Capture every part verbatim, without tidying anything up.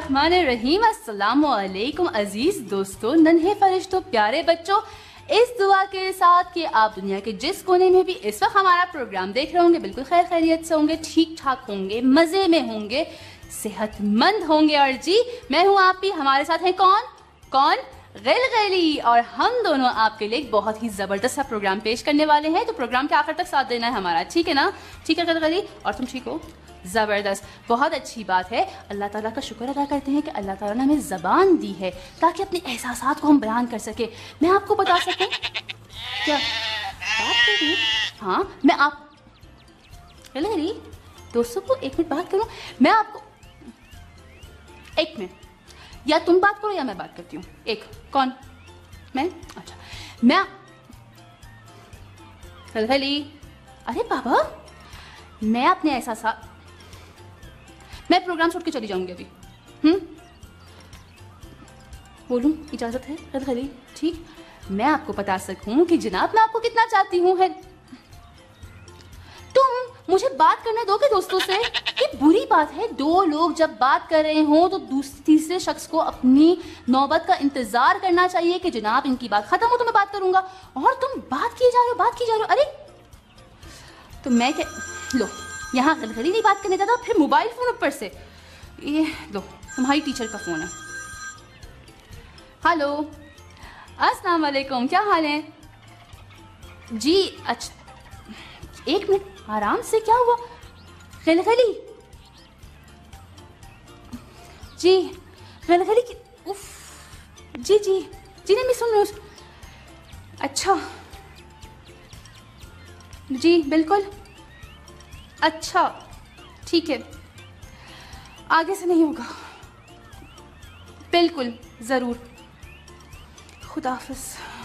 बिस्मिल्लाहिर्रहमानिर्रहीम। अस्सलामु अलैकुम अजीज दोस्तों, नन्हे फरिश्तों, प्यारे बच्चों, इस दुआ के साथ कि आप दुनिया के जिस कोने में भी इस वक्त हमारा प्रोग्राम देख रहे होंगे बिल्कुल खैर खैरियत से होंगे, ठीक ठाक होंगे, मजे में होंगे, सेहतमंद होंगे। और जी मैं हूँ आप ही, हमारे साथ हैं कौन कौन गिलगिली, और हम दोनों आपके लिए एक बहुत ही जबरदस्त सा प्रोग्राम पेश करने वाले हैं। तो प्रोग्राम के आखिर तक साथ देना है हमारा, ठीक है ना? ठीक है गिलगिली, और तुम ठीक हो? ज़बरदस्त, बहुत अच्छी बात है। अल्लाह ताला का शुक्र अदा करते हैं कि अल्लाह ताला ने हमें ज़बान दी है ताकि अपने एहसासात को हम बयान कर सके। मैं आपको बता सकूं क्या बात कर रही हूँ? हाँ, मैं आप गिलगिली दोस्तों को एक मिनट बात करूं। मैं आपको एक मिनट, या तुम बात करो या मैं बात करती हूँ। एक कौन? मैं? अच्छा, मैं गिलगिली। अरे बाबा, मैं अपने एहसासात, मैं प्रोग्राम छोड़ के चली जाऊंगी अभी। हम्म बोलूं, इजाजत है गिलगिली? ठीक, मैं आपको बता सकूं कि जनाब मैं आपको कितना चाहती हूँ। है तुम मुझे बात करने दोगे दोस्तों से? ये बुरी बात है, दो लोग जब बात कर रहे हो तो दूसरे तीसरे शख्स को अपनी नौबत का इंतजार करना चाहिए कि जनाब इनकी बात खत्म हो तो मैं बात करूंगा, और तुम बात किए जा रहे हो बात किए जा रहे हो। अरे तो मैं क्या, लो यहाँ गिलगिली नहीं बात करने देता, फिर मोबाइल फोन ऊपर से। ये लो, तुम्हारी टीचर का फोन है। हेलो, अस्सलाम वालेकुम, क्या हाल है जी? अच्छा एक मिनट, आराम से, क्या हुआ गिलगिली? जी गिलगिली की, उफ, जी जी जी नहीं, मैं सुन रही हूँ। अच्छा जी बिल्कुल, अच्छा ठीक है, आगे से नहीं होगा, बिल्कुल ज़रूर, खुदा हाफिज़।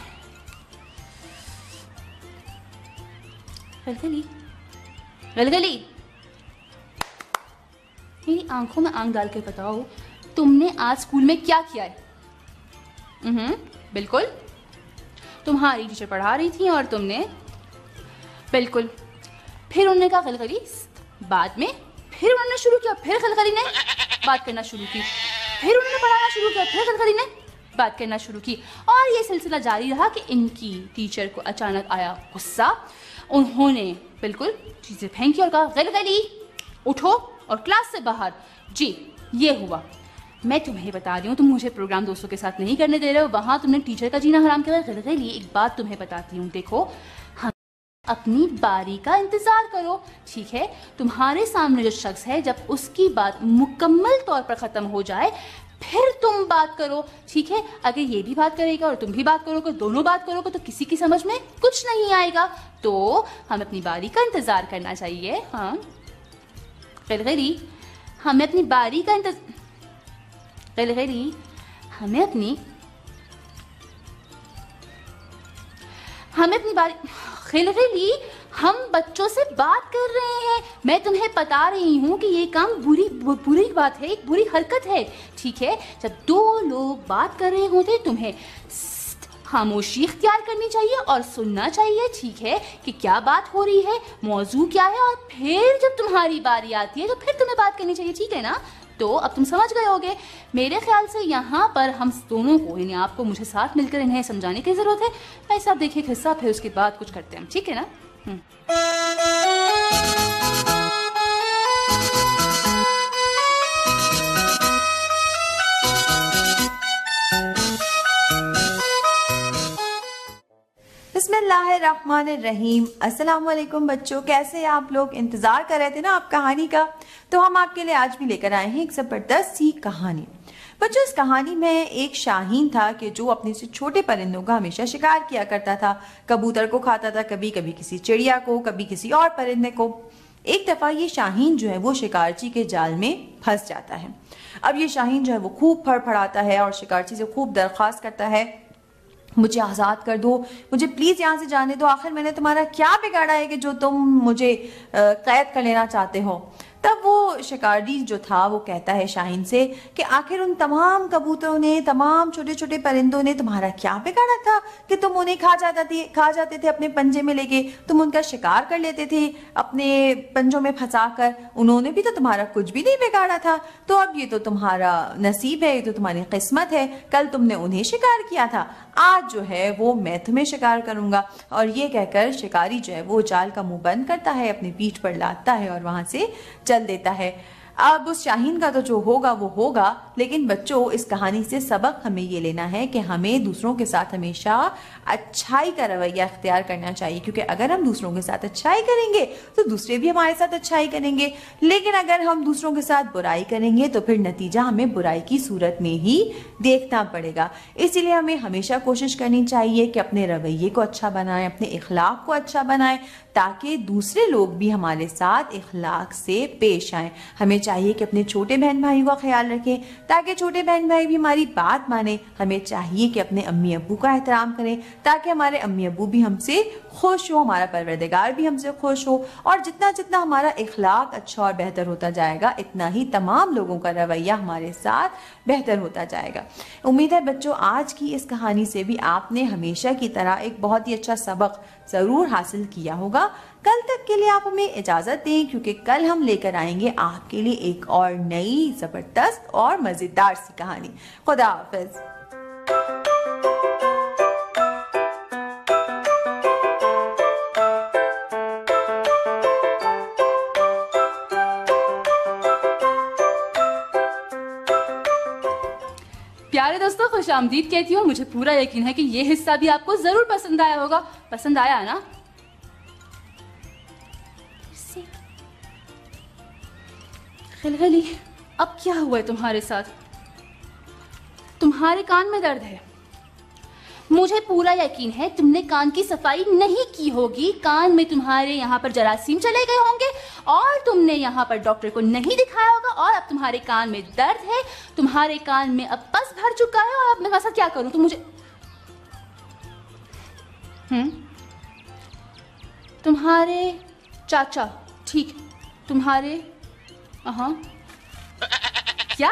गिलगिली गिलगिली, मेरी आंखों में आंख डाल के बताओ, तुमने आज स्कूल में क्या किया है? हम्म बिल्कुल, तुम्हारी टीचर पढ़ा रही थी और तुमने, बिल्कुल, फिर उन्होंने कहा गिलगिली, बाद में फिर उन्होंने शुरू किया, फिर गिलगिली ने बात करना शुरू की, फिर उन्होंने पढ़ाना शुरू किया, फिर गिलगिली ने बात करना शुरू की, और ये सिलसिला जारी रहा कि इनकी टीचर को अचानक आया गुस्सा। उन्होंने बिल्कुल चीजें फेंकी और कहा गिलगिली उठो और क्लास से बाहर। जी ये हुआ। मैं तुम्हें बता रही हूँ, तुम मुझे प्रोग्राम दोस्तों के साथ नहीं करने दे रहे हो, वहां तुमने टीचर का जीना हराम किया। गिलगिली एक बात तुम्हें बताती हूँ, देखो अपनी बारी का इंतजार करो, ठीक है? तुम्हारे सामने जो शख्स है, जब उसकी बात मुकम्मल तौर पर खत्म हो जाए फिर तुम बात करो, ठीक है? अगर ये भी बात करेगा और तुम भी बात करोगे, दोनों बात करोगे, तो किसी की समझ में कुछ नहीं आएगा। तो हमें अपनी बारी का इंतजार करना चाहिए। हाँ गिलगिली, हमें अपनी बारी का इंतजार गिलगिली हमें अपनी हमें अपनी बारी गिलगिली, हम बच्चों से बात कर रहे हैं। मैं तुम्हें बता रही हूँ कि ये काम बुरी बुरी बात है, एक बुरी हरकत है, ठीक है? जब दो लोग बात कर रहे होते तुम्हें खामोशी इख्तियार करनी चाहिए और सुनना चाहिए, ठीक है, कि क्या बात हो रही है, मौजू क्या है, और फिर जब तुम्हारी बारी आती है तो फिर तुम्हें बात करनी चाहिए, ठीक है ना? तो अब तुम समझ गए होगे। मेरे ख्याल से यहाँ पर हम दोनों को, यानी आपको मुझे साथ मिलकर इन्हें समझाने की जरूरत है। ऐसा आप देखिए हिस्सा, फिर उसके बाद कुछ करते हैं, ठीक है ना? बिस्मिल्लाहिर्रहमानिर्रहीम। अस्सलाम वालेकुम बच्चों, कैसे हैं आप लोग? इंतजार कर रहे थे ना आप कहानी का, तो हम आपके लिए आज भी लेकर आए हैं एक जबरदस्त सी कहानी। बच्चों, इस कहानी में एक शाहीन था कि जो अपने से छोटे परिंदों का हमेशा शिकार किया करता था। कबूतर को खाता था, कभी कभी किसी चिड़िया को, कभी किसी और परिंदे को। एक दफा ये शाहीन जो है वो शिकारची के जाल में फंस जाता है। अब ये शाहीन जो है वो खूब फड़फड़ाता है और शिकारची से खूब दरख्वास्त करता है, मुझे आज़ाद कर दो, मुझे प्लीज़ यहाँ से जाने दो, आखिर मैंने तुम्हारा क्या बिगाड़ा है कि जो तुम मुझे कैद कर लेना चाहते हो। तब वो शिकारी जो था वो कहता है शाहीन से कि आखिर उन तमाम कबूतरों ने, तमाम छोटे छोटे परिंदों ने तुम्हारा क्या बिगाड़ा था कि तुम उन्हें खा जाता थे खा जाते थे अपने पंजे में लेके, तुम उनका शिकार कर लेते थे अपने पंजों में फंसा कर। उन्होंने भी तो तुम्हारा कुछ भी नहीं बिगाड़ा था, तो अब ये तो तुम्हारा नसीब है, ये तो तुम्हारी किस्मत है, कल तुमने उन्हें शिकार किया था, आज जो है वो मैं तुम्हें शिकार करूंगा। और ये कहकर शिकारी जो है वो जाल का मुंह बंद करता है, अपनी पीठ पर लादता है और वहां से चल देता है। अब उस शाहीन का तो जो होगा वो होगा, लेकिन बच्चों इस कहानी से सबक हमें ये लेना है कि हमें दूसरों के साथ हमेशा अच्छाई का रवैया अख्तियार करना चाहिए, क्योंकि अगर हम दूसरों के साथ अच्छाई करेंगे तो दूसरे भी हमारे साथ अच्छाई करेंगे, लेकिन अगर हम दूसरों के साथ बुराई करेंगे तो फिर नतीजा हमें बुराई की सूरत में ही देखना पड़ेगा। इसीलिए हमें हमेशा कोशिश करनी चाहिए कि अपने रवैये को अच्छा बनाएं, अपने इखलाक को अच्छा बनाएं, ताकि दूसरे लोग भी हमारे साथ इखलाक से पेश आएं। हमें चाहिए कि अपने छोटे बहन भाइयों का ख्याल रखें ताकि छोटे बहन भाई भी हमारी बात माने। हमें चाहिए कि अपने अम्मी अब्बू का एहतराम करें ताकि हमारे अम्मी अब्बू भी हमसे खुश हो, हमारा परवरदिगार भी हमसे खुश हो। और जितना जितना हमारा इखलाक अच्छा और बेहतर होता जाएगा, इतना ही तमाम लोगों का रवैया हमारे साथ बेहतर होता जाएगा। उम्मीद है बच्चों आज की इस कहानी से भी आपने हमेशा की तरह एक बहुत ही अच्छा सबक जरूर हासिल किया होगा। कल तक के लिए आप हमें इजाजत दें, क्योंकि कल हम लेकर आएंगे आपके लिए एक और नई जबरदस्त और मजेदार सी कहानी। खुदा हाफिज। प्यारे दोस्तों खुश आमदीद कहती हूँ। मुझे पूरा यकीन है कि ये हिस्सा भी आपको जरूर पसंद आया होगा। पसंद आया ना? खिलखिली, अब क्या हुआ है तुम्हारे साथ? तुम्हारे कान में दर्द है। मुझे पूरा यकीन है तुमने कान की सफाई नहीं की होगी। कान में तुम्हारे यहाँ पर जरासीम चले गए होंगे और तुमने यहाँ पर डॉक्टर को नहीं दिखाया होगा और अब तुम्हारे कान में दर्द है, तुम्हारे कान में अब पस भर चुका है और अब मैं ऐसा क्या करूं? तुम मुझे हम्म तुम्हारे चाचा, ठीक, तुम्हारे हाँ क्या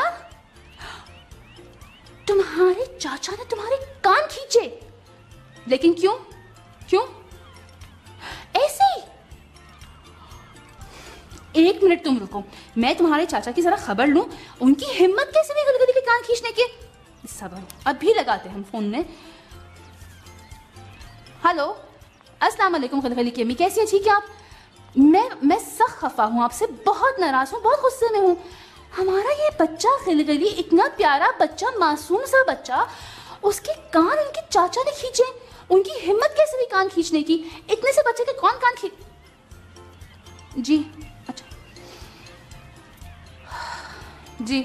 तुम्हारे चाचा ने तुम्हारे कान खींचे? लेकिन क्यों क्यों ऐसे ही? एक मिनट तुम रुको, मैं तुम्हारे चाचा की जरा खबर लूं। उनकी हिम्मत कैसे भी गलगली के कान खींचने की। सबर, अभी लगाते हैं हम फोन में। हेलो, अस्सलाम वालेकुम गलगली की अम्मी, कैसी हैं? ठीक है आप? मैं मैं सख्त खफा हूँ, आपसे बहुत नाराज हूँ, बहुत गुस्से में हूँ। हमारा ये बच्चा खिलखिली, इतना प्यारा बच्चा, मासूम सा बच्चा, उसके कान उनके चाचा ने खींचे। उनकी हिम्मत कैसे भी कान खींचने की? इतने से बच्चे के कौन कान खींच? जी अच्छा जी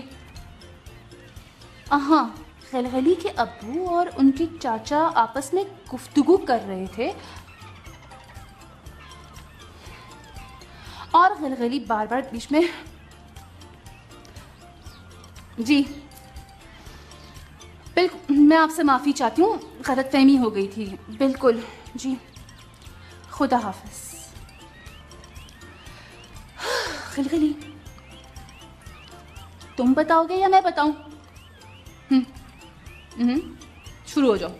हाँ, खिलखिली के अब्बू और उनके चाचा आपस में गुफ्तगू कर रहे थे और खिलखिली बार बार बीच में जी बिल्कुल, मैं आपसे माफ़ी चाहती हूँ, गलतफहमी हो गई थी। बिल्कुल जी, खुदा हाफिज। खिलखिली, तुम बताओगे या मैं बताऊं? हम्म हम्म शुरू हो जाओ।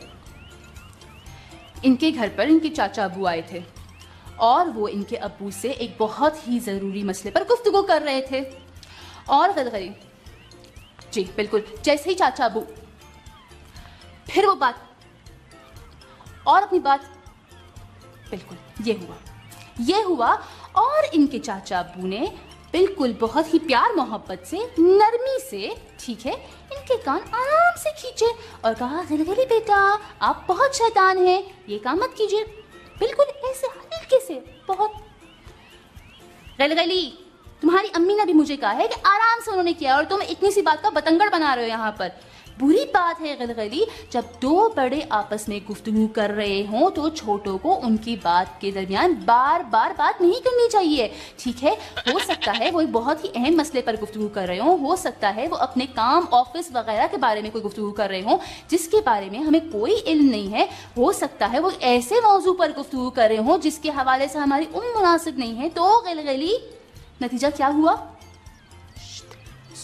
इनके घर पर इनके चाचा अबू आए थे और वो इनके अब्बू से एक बहुत ही ज़रूरी मसले पर गुफ्तगू कर रहे थे। और खिलखिली, जी बिल्कुल, जैसे ही चाचा अबू फिर वो बात और अपनी बात, बिल्कुल ये हुआ ये हुआ और इनके चाचा अबू ने बिल्कुल बहुत ही प्यार मोहब्बत से, नरमी से, ठीक है, इनके कान आराम से खींचे और कहा, खिलखिली बेटा आप बहुत शैतान हैं, ये काम मत कीजिए। बिल्कुल ऐसे हल्के से, बहुत। खिलखिली, तुम्हारी अम्मी ने भी मुझे कहा है कि आराम से उन्होंने किया और तुम इतनी सी बात का बतंगड़ बना रहे हो यहाँ पर। बुरी बात है खिलखिली, जब दो बड़े आपस में गुफ्तगू कर रहे हों तो छोटों को उनकी बात के दरमियान बार बार बात नहीं करनी चाहिए, ठीक है? हो सकता है वो एक बहुत ही अहम मसले पर गुफ्तगू कर रहे हों, हो सकता है वो अपने काम, ऑफिस वगैरह के बारे में कोई गुफ्तगू कर रहे हों जिसके बारे में हमें कोई इल्म नहीं है, हो सकता है वो ऐसे मौजू पर गुफ्तगू कर रहे हों जिसके हवाले से हमारी उम्र मुनासिब नहीं है। तो खिलखिली, नतीजा क्या हुआ?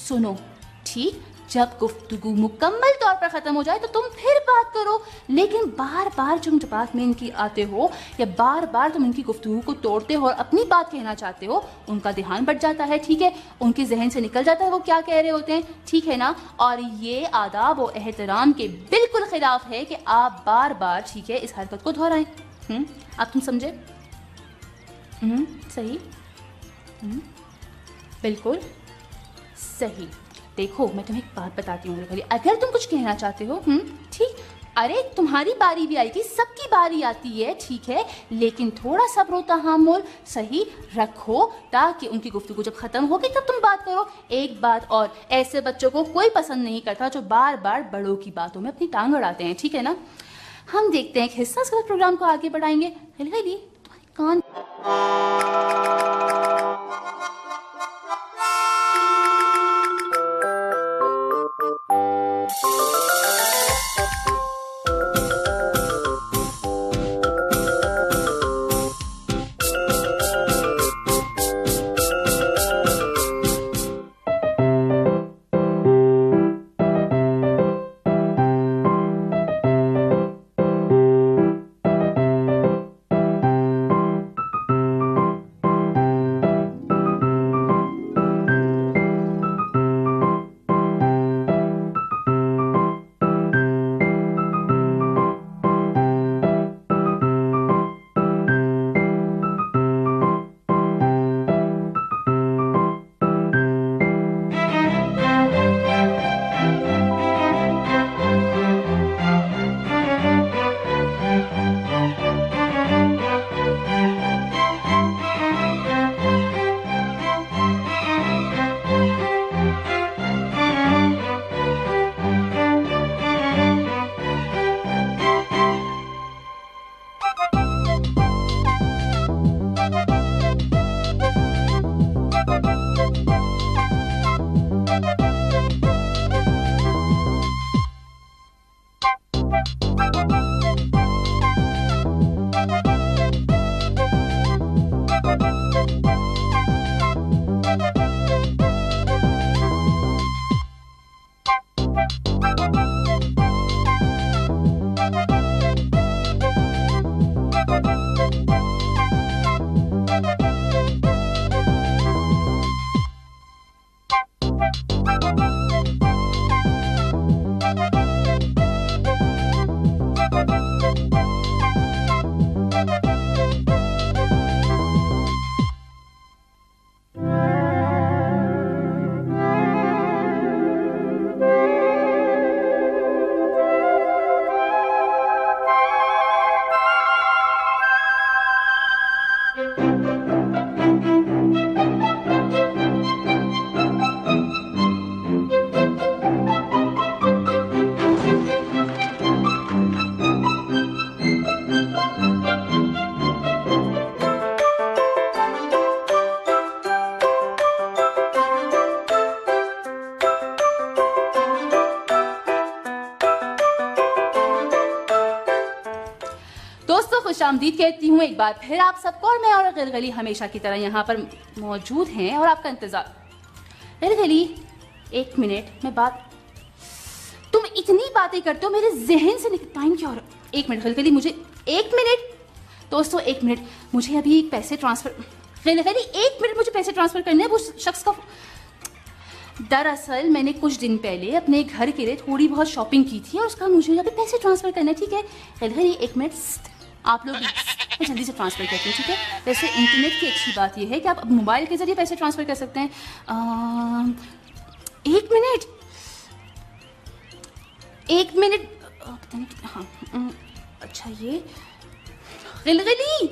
सुनो, ठीक? जब गुफ्तगू मुकम्मल तौर पर ख़त्म हो जाए तो तुम फिर बात करो, लेकिन बार बार तुम बात में इनकी आते हो या बार बार तुम इनकी गुफ्तगू को तोड़ते हो और अपनी बात कहना चाहते हो, उनका ध्यान बढ़ जाता है, ठीक है? उनके जहन से निकल जाता है वो क्या कह रहे होते हैं, ठीक है ना? और ये आदाब और एहतराम के बिल्कुल खिलाफ है कि आप बार बार, ठीक है, इस हरकत को दोहराएं। हम्म आप तुम समझे? हम्म सही, हम्म बिल्कुल सही। देखो, मैं तुम्हें एक बात बताती हूँ, अगर तुम कुछ कहना चाहते हो, हम्म ठीक, अरे तुम्हारी बारी भी आई थी, सबकी बारी आती है, ठीक है, लेकिन थोड़ा सब्र तहम्मुल सही रखो ताकि उनकी गुफ्तगू जब खत्म होगी तब तुम बात करो। एक बात और, ऐसे बच्चों को कोई पसंद नहीं करता जो बार बार बड़ों की बातों में अपनी टांग अड़ाते हैं, ठीक है ना? हम देखते हैं एक हिस्सा, उसके बाद प्रोग्राम को आगे बढ़ाएंगे। तुम्हारे कान खुशामदीद कहती हूँ एक बार फिर आप सबको, और मैं और गिलगली हमेशा की तरह यहाँ पर मौजूद हैं और आपका इंतजार। गिलगली एक मिनट, मैं बात, तुम इतनी बातें करते हो मेरे जहन से निकल, टाइम क्या हो रहा है? एक मिनट गिलगली, मुझे एक मिनट, दोस्तों एक मिनट, मुझे अभी पैसे ट्रांसफर, गिलगली एक मिनट, मुझे पैसे ट्रांसफर करने हैं वो शख्स का। दरअसल मैंने कुछ दिन पहले अपने घर के लिए थोड़ी बहुत शॉपिंग की थी और उसका मुझे अभी पैसे ट्रांसफर करना है, ठीक है? गिलगली एक मिनट, आप लोग जल्दी से ट्रांसफर करते हैं, ठीक है? वैसे इंटरनेट की अच्छी बात यह है कि आप अब मोबाइल के जरिए पैसे ट्रांसफर कर सकते हैं। आ, एक मिनट एक मिनट पता नहीं, हाँ, अच्छा ये गिलगली,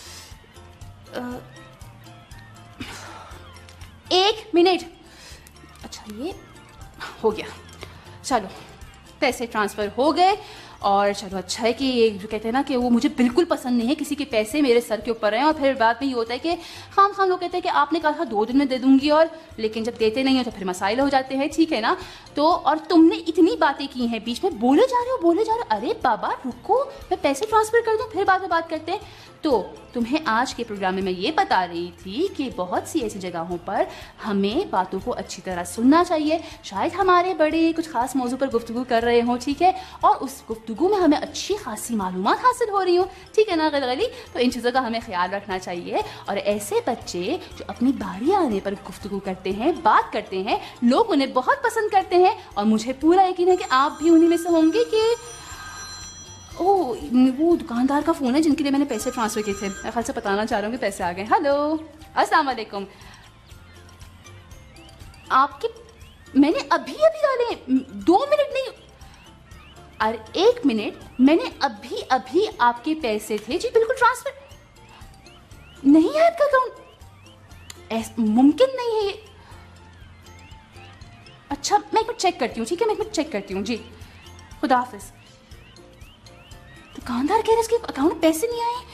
एक मिनट, अच्छा ये हो गया, चलो पैसे ट्रांसफर हो गए और चलो अच्छा है कि ये जो कहते हैं ना कि वो मुझे बिल्कुल पसंद नहीं है किसी के पैसे मेरे सर के ऊपर हैं, और फिर बाद में ये होता है कि खाम खाम लोग कहते हैं कि आपने कहा था दो दिन में दे दूंगी, और लेकिन जब देते नहीं हो तो फिर मसाइल हो जाते हैं, ठीक है ना। तो और तुमने इतनी बातें की हैं, बीच में बोले जा रहे हो बोले जा रहे हो, अरे बाबा रुको, मैं पैसे ट्रांसफर कर दूं फिर बाद में बात करते हैं। तो तुम्हें आज के प्रोग्राम में मैं ये बता रही थी कि बहुत सी ऐसी जगहों पर हमें बातों को अच्छी तरह सुनना चाहिए। शायद हमारे बड़े कुछ खास मौजू पर गुफ्तगू कर रहे हों, ठीक है, और उस गुफ्तगू में हमें अच्छी खासी मालूमात हासिल हो रही हो, ठीक है ना गलगली। तो इन चीज़ों का हमें ख्याल रखना चाहिए। और ऐसे बच्चे जो अपनी बारी आने पर गुफ्तगू करते हैं, बात करते हैं, लोग उन्हें बहुत पसंद करते हैं, और मुझे पूरा यकीन है कि आप भी उन्हीं में से होंगे कि ओह वो दुकानदार का फ़ोन है जिनके लिए मैंने पैसे ट्रांसफ़र किए थे। मैं ख्याल से बताना चाह रहा हूँ कि पैसे आ गए। हेलो, अस्सलाम वालेकुम। आपके मैंने अभी अभी डाले, दो मिनट नहीं, अरे एक मिनट, मैंने अभी अभी आपके पैसे थे जी, बिल्कुल ट्रांसफ़र नहीं है आपका अकाउंट, मुमकिन नहीं है ये। अच्छा मैं एक मिनट चेक करती हूँ, ठीक है, मैं एक मिनट चेक करती हूँ जी, खुदा हाफिज़। दुकानदार कह रहे इसके अकाउंट में पैसे नहीं आए।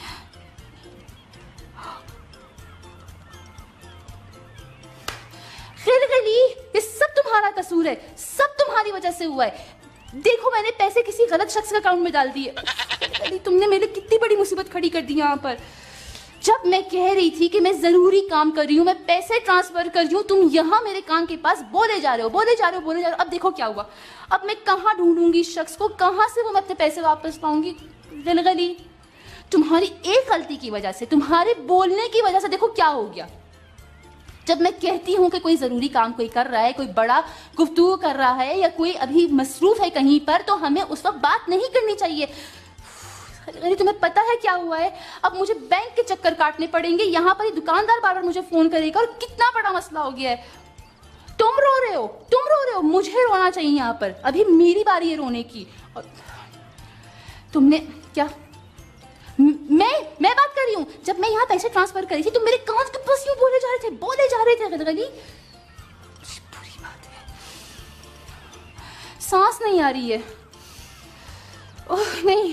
गलगली, ये सब तुम्हारा कसूर है, सब तुम्हारी वजह से हुआ है। देखो मैंने पैसे किसी गलत शख्स के अकाउंट में डाल दिए। गलगली, तुमने मेरे कितनी बड़ी मुसीबत खड़ी कर दी यहाँ पर। जब मैं कह रही थी कि मैं जरूरी काम कर रही हूँ, मैं पैसे ट्रांसफर कर रही हूँ, तुम यहाँ मेरे कान के पास बोले जा रहे हो बोले जा रहे हो बोले जा रहे हो। अब देखो क्या हुआ, अब मैं कहाँ ढूंढूंगी शख्स को, कहाँ से वो मैं अपने पैसे वापस पाऊंगी। गलगली, तुम्हारी एक गलती की वजह से, तुम्हारे बोलने की वजह से देखो क्या हो गया। जब मैं कहती हूँ कि कोई ज़रूरी काम कोई कर रहा है, कोई बड़ा गुफ्तगू कर रहा है, या कोई अभी मसरूफ है कहीं पर, तो हमें उस वक्त बात नहीं करनी चाहिए। अरे तुम्हें पता है क्या हुआ है, अब मुझे बैंक के चक्कर काटने पड़ेंगे, यहाँ पर ही दुकानदार बार बार मुझे फ़ोन करेगा, और कितना बड़ा मसला हो गया है। तुम रो रहे हो तुम रो रहे हो मुझे रोना चाहिए यहाँ पर, अभी मेरी बारी है रोने की। और तुमने क्या, मैं मैं बात कर रही हूँ, जब मैं यहाँ पैसे ट्रांसफर करी थी, तुम मेरे कान के पास यूं बोले जा रहे थे बोले जा रहे थे गलगली। बुरी बात है, सांस नहीं आ रही है। ओह नहीं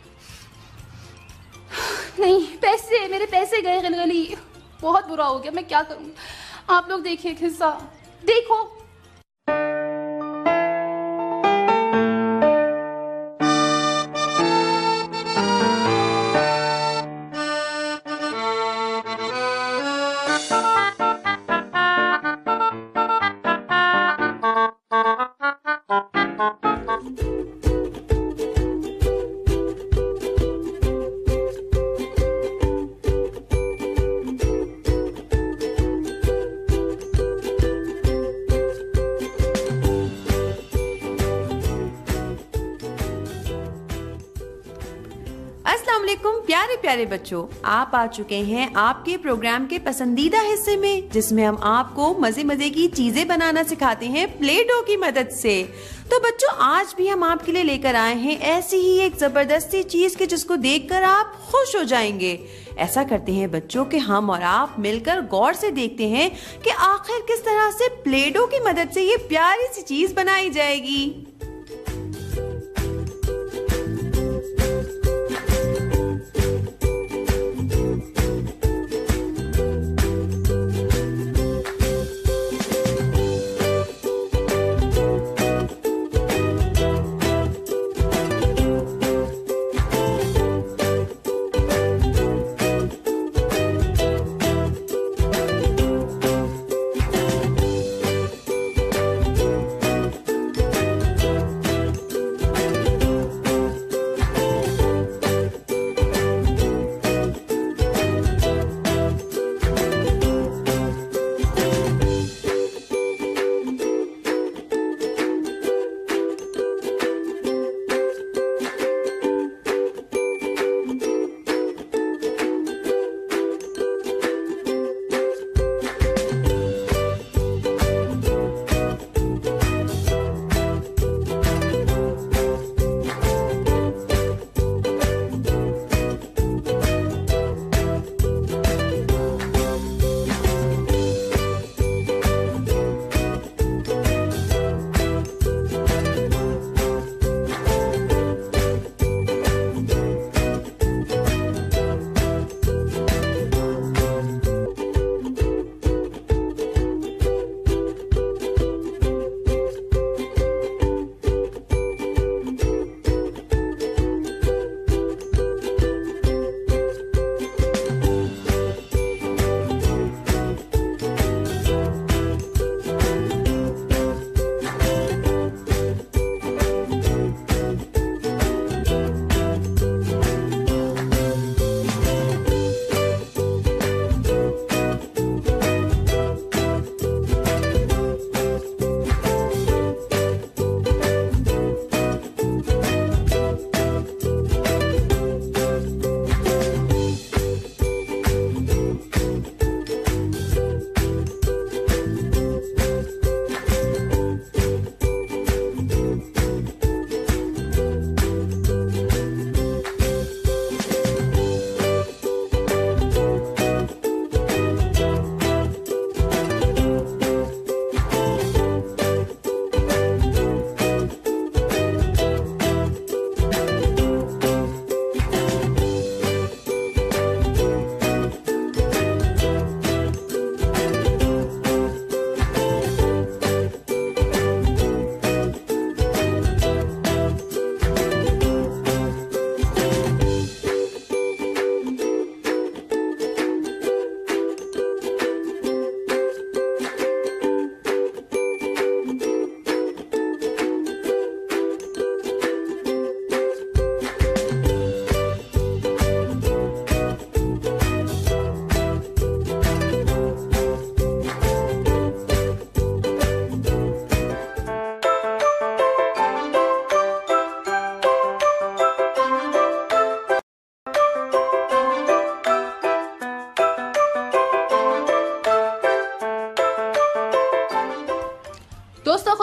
नहीं, पैसे, मेरे पैसे गए गलगली, बहुत बुरा हो गया, मैं क्या करूँ। आप लोग देखिए किस्सा, देखो। प्यारे प्यारे बच्चों, आप आ चुके हैं आपके प्रोग्राम के पसंदीदा हिस्से में, जिसमें हम आपको मजे मजे की चीजें बनाना सिखाते हैं प्ले डो की मदद से। तो बच्चों, आज भी हम आपके लिए लेकर आए हैं ऐसी ही एक जबरदस्ती चीज के जिसको देखकर आप खुश हो जाएंगे। ऐसा करते हैं बच्चों कि हम और आप मिलकर गौर से देखते हैं कि आखिर किस तरह से प्ले डो की मदद से ये प्यारी सी चीज बनाई जाएगी।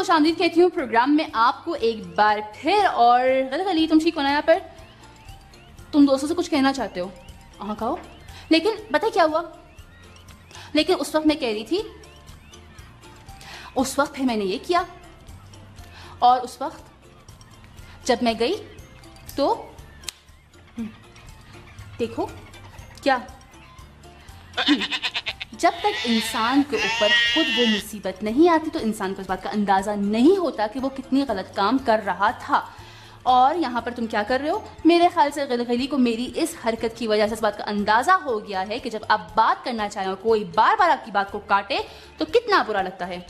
खुश आमदीद कहती हूँ प्रोग्राम में आपको एक बार फिर। और गलगली तुम ठीक हो ना यहाँ पर? तुम दोस्तों से कुछ कहना चाहते हो? हाँ कहो। लेकिन पता क्या हुआ, लेकिन उस वक्त मैं कह रही थी, उस वक्त फिर मैंने ये किया, और उस वक्त जब मैं गई तो देखो क्या, जब तक इंसान के ऊपर खुद वो मुसीबत नहीं आती तो इंसान को इस बात का अंदाज़ा नहीं होता कि वो कितनी गलत काम कर रहा था। और यहाँ पर तुम क्या कर रहे हो? मेरे ख्याल से गलगली को मेरी इस हरकत की वजह से इस बात का अंदाज़ा हो गया है कि जब आप बात करना चाहें और कोई बार बार आपकी बात को काटे तो कितना बुरा लगता है।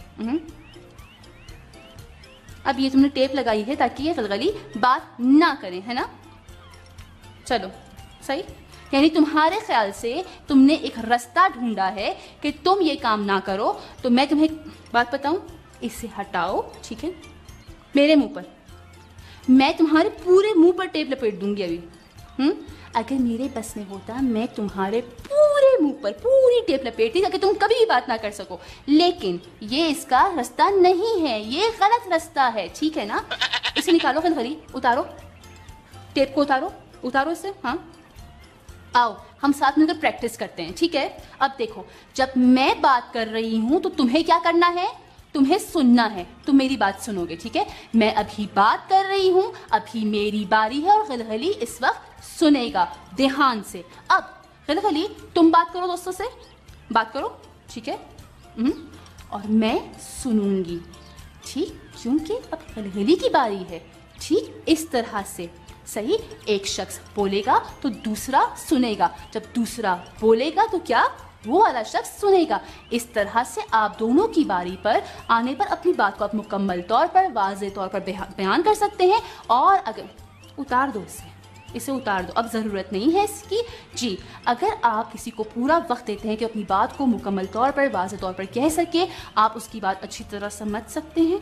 अब ये तुमने टेप लगाई है ताकि ये गलगली बात ना करें, है ना? चलो सही, यानी तुम्हारे ख्याल से तुमने एक रास्ता ढूंढा है कि तुम ये काम ना करो। तो मैं तुम्हें बात बताऊं, इसे हटाओ, ठीक है? मेरे मुंह पर, मैं तुम्हारे पूरे मुंह पर टेप लपेट दूंगी अभी। हम्म अगर मेरे बस में होता मैं तुम्हारे पूरे मुंह पर पूरी टेप लपेटती ताकि तुम कभी भी बात ना कर सको, लेकिन ये इसका रास्ता नहीं है, ये गलत रास्ता है, ठीक है ना? इसे निकालो गलगली, उतारो टेप को, उतारो उतारो इसे। हाँ आओ हम साथ मिलकर प्रैक्टिस करते हैं, ठीक है? अब देखो, जब मैं बात कर रही हूं तो तुम्हें क्या करना है? तुम्हें सुनना है, तुम मेरी बात सुनोगे, ठीक है? मैं अभी बात कर रही हूं, अभी मेरी बारी है और गलगली इस वक्त सुनेगा ध्यान से। अब गलगली तुम बात करो, दोस्तों से बात करो, ठीक है? और मैं सुनूंगी, ठीक? क्योंकि अब गलगली की बारी है, ठीक? इस तरह से, सही? एक शख्स बोलेगा तो दूसरा सुनेगा, जब दूसरा बोलेगा तो क्या वो वाला शख्स सुनेगा। इस तरह से आप दोनों की बारी पर आने पर अपनी बात को आप मुकम्मल तौर पर, वाज़े तौर पर बयान कर सकते हैं। और अगर उतार दो इसे, इसे उतार दो, अब ज़रूरत नहीं है इसकी। जी, अगर आप किसी को पूरा वक्त देते हैं कि अपनी बात को मुकम्मल तौर पर, वाज़े तौर पर कह सके, आप उसकी बात अच्छी तरह समझ सकते हैं।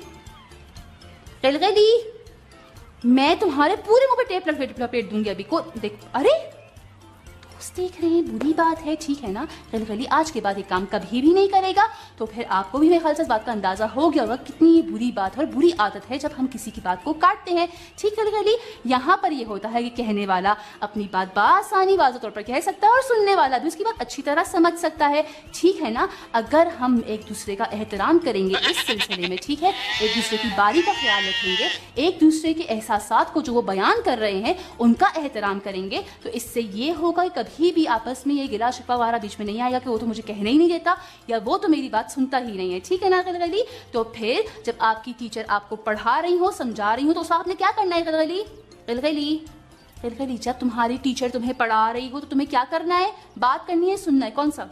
गलगली, मैं तुम्हारे पूरे मुंह पे टेप लपेट लपेट दूंगी अभी को। देख, अरे दोस्त देख रहे हैं, बुरी बात है, ठीक है ना? गलगली आज के बाद ये काम कभी भी नहीं करेगा। तो फिर आपको भी मेरे ख्याल से इस बात का अंदाजा हो गया होगा कितनी ये बुरी बात है और बुरी आदत है जब हम किसी की बात को काटते हैं, ठीक है गलगली? यहाँ पर ये होता है कि कहने वाला अपनी बात बासानी वाज़े तौर पर कह सकता है और सुनने वाला भी उसकी बात अच्छी तरह समझ सकता है, ठीक है ना? अगर हम एक दूसरे का एहतराम करेंगे इस सिलसिले में, ठीक है, एक दूसरे की बारी का ख्याल रखेंगे, एक दूसरे के एहसासात को जो वो बयान कर रहे हैं उनका एहतराम करेंगे, तो इससे ये होगा कि कभी भी आपस में ये गिला शिकवा वाला बीच में नहीं आएगा कि वो तो मुझे कहने ही नहीं देता या वो तो मेरी बात सुनता ही नहीं है, ठीक है ना गलगली? तो फिर जब आपकी टीचर आपको पढ़ा रही हो, समझा रही हो, तो उस आपने क्या करना है गलगली? गलगली गलगली जब तुम्हारी टीचर तुम्हें पढ़ा रही हो तो तुम्हें क्या करना है? बात करनी है, सुनना है? कौन सा?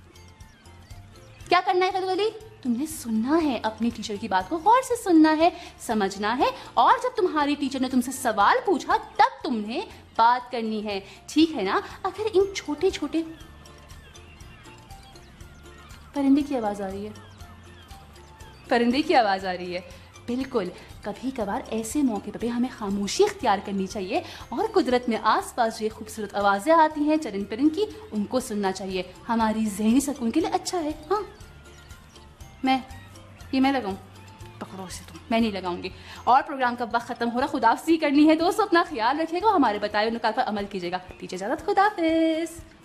क्या करना है गलगली? तुमने सुनना है, अपनी टीचर की बात को गौर से सुनना है, समझना है, और जब तुम्हारी टीचर ने तुमसे सवाल पूछा तब तुमने बात करनी है, ठीक है ना? अगर इन छोटे छोटे परिंदे की आवाज आ रही है, परिंदे की आवाज आ रही है, बिल्कुल, कभी कभार ऐसे मौके पर भी हमें खामोशी इख्तियार करनी चाहिए और कुदरत में आसपास जो खूबसूरत आवाज़ें आती हैं चरिंद परिंद की, उनको सुनना चाहिए, हमारी ज़हनी सुकून के लिए अच्छा है। हाँ, मैं ये मैं लगाऊं? पकड़ो से तुम, मैं नहीं लगाऊंगी। और प्रोग्राम का वक्त खत्म हो रहा, खुदाफिज़ी करनी है दोस्तों, अपना ख्याल रखिएगा, हमारे बताए नुकात पर अमल कीजिएगा। दीजिए इजाज़त, खुदाफिज़।